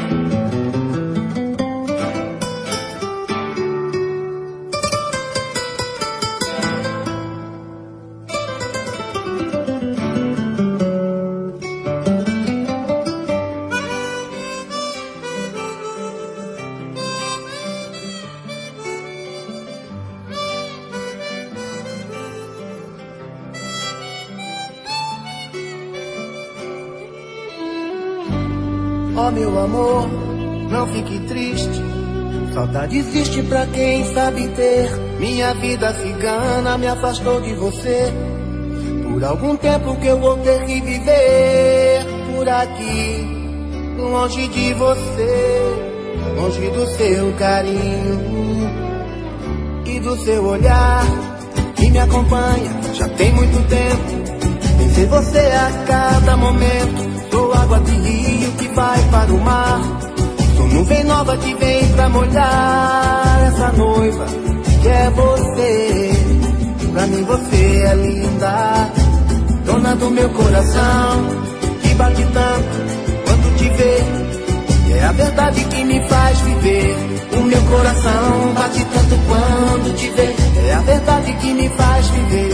Oh, meu amor, não fique triste. Saudade existe pra quem sabe ter. Minha vida cigana me afastou de você. Por algum tempo que eu vou ter que viver por aqui, longe de você, longe do seu carinho e do seu olhar que me acompanha já tem muito tempo. Pensei em você a cada momento. Sou água de rio que vai para o mar. Sou nuvem nova que vem pra molhar essa noiva que é você. Pra mim você é linda, dona do meu coração, que bate tanto quando te vê. É a verdade que me faz viver. O meu coração bate tanto quando te vê. É a verdade que me faz viver.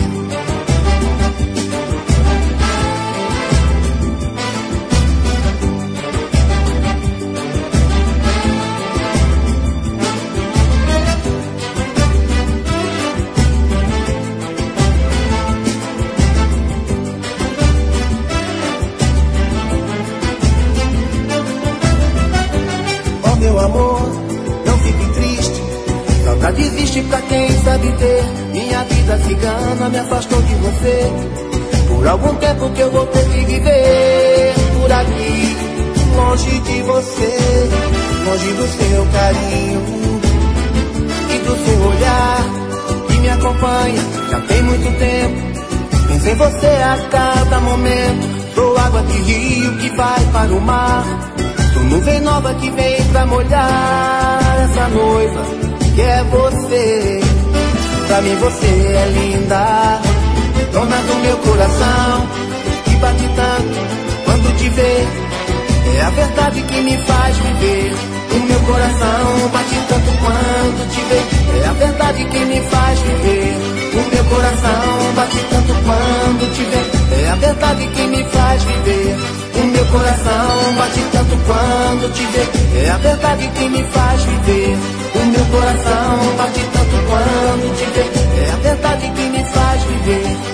Meu amor, não fique triste. Saudade existe pra quem sabe ter. Minha vida cigana me afastou de você. Por algum tempo que eu vou ter que viver por aqui, longe de você, longe do seu carinho e do seu olhar que me acompanha já tem muito tempo. Penso em você a cada momento. Sou água de rio que vai para o mar. Sou nuvem nova que vem pra molhar essa noiva que é você. Pra mim você é linda, dona do meu coração, que bate tanto quando te vê. É a verdade que me faz viver. O meu coração bate tanto quando te vê. É a verdade que me faz viver. O meu coração bate tanto quando te vê. É a verdade que me faz viver. O meu coração bate tanto quando te vê. É a verdade que me faz viver. O meu coração bate tanto quando te vê. É a verdade que me faz viver.